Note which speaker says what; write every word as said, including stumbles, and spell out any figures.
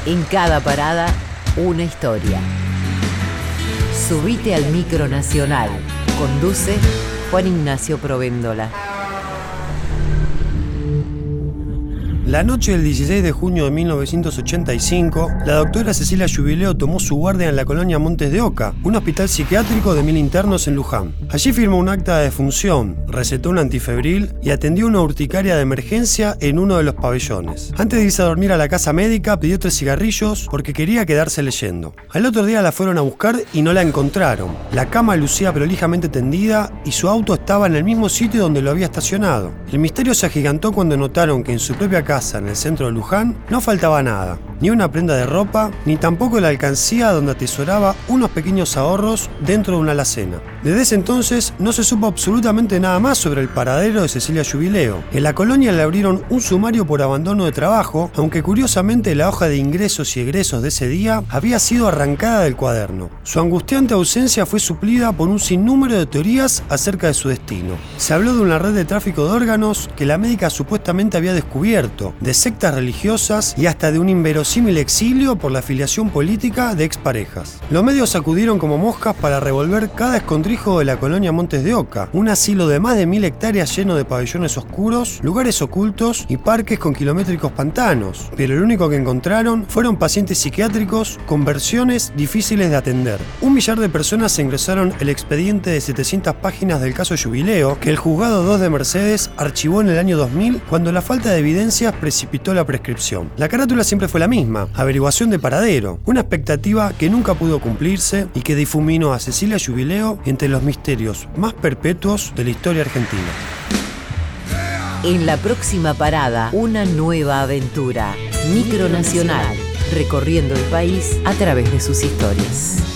Speaker 1: En cada parada, una historia. Subite al Micro Nacional. Conduce Juan Ignacio Provéndola.
Speaker 2: La noche del dieciséis de junio de mil novecientos ochenta y cinco, la doctora Cecilia Jubileo tomó su guardia en la colonia Montes de Oca, un hospital psiquiátrico de mil internos en Luján. Allí firmó un acta de defunción, recetó un antifebril y atendió una urticaria de emergencia en uno de los pabellones. Antes de irse a dormir a la casa médica, pidió tres cigarrillos porque quería quedarse leyendo. Al otro día la fueron a buscar y no la encontraron. La cama lucía prolijamente tendida y su auto estaba en el mismo sitio donde lo había estacionado. El misterio se agigantó cuando notaron que en su propia casa, en el centro de Luján, no faltaba nada, ni una prenda de ropa, ni tampoco la alcancía donde atesoraba unos pequeños ahorros dentro de una alacena. Desde ese entonces no se supo absolutamente nada más sobre el paradero de Cecilia Jubileo. En la colonia le abrieron un sumario por abandono de trabajo, aunque curiosamente la hoja de ingresos y egresos de ese día había sido arrancada del cuaderno. Su angustiante ausencia fue suplida por un sinnúmero de teorías acerca de su destino. Se habló de una red de tráfico de órganos que la médica supuestamente había descubierto, de sectas religiosas y hasta de un inverosímil exilio por la afiliación política de exparejas. Los medios acudieron como moscas para revolver cada escondrijo de la colonia Montes de Oca, un asilo de más de mil hectáreas lleno de pabellones oscuros, lugares ocultos y parques con kilométricos pantanos, pero lo único que encontraron fueron pacientes psiquiátricos con versiones difíciles de atender. Un millar de personas ingresaron el expediente de setecientas páginas del caso Jubileo, que el juzgado dos de Mercedes archivó en el año dos mil cuando la falta de evidencias precipitó la prescripción. La carátula siempre fue la misma: averiguación de paradero, una expectativa que nunca pudo cumplirse y que difuminó a Cecilia Jubileo entre los misterios más perpetuos de la historia argentina.
Speaker 1: En la próxima parada, una nueva aventura. Micro Nacional, recorriendo el país a través de sus historias.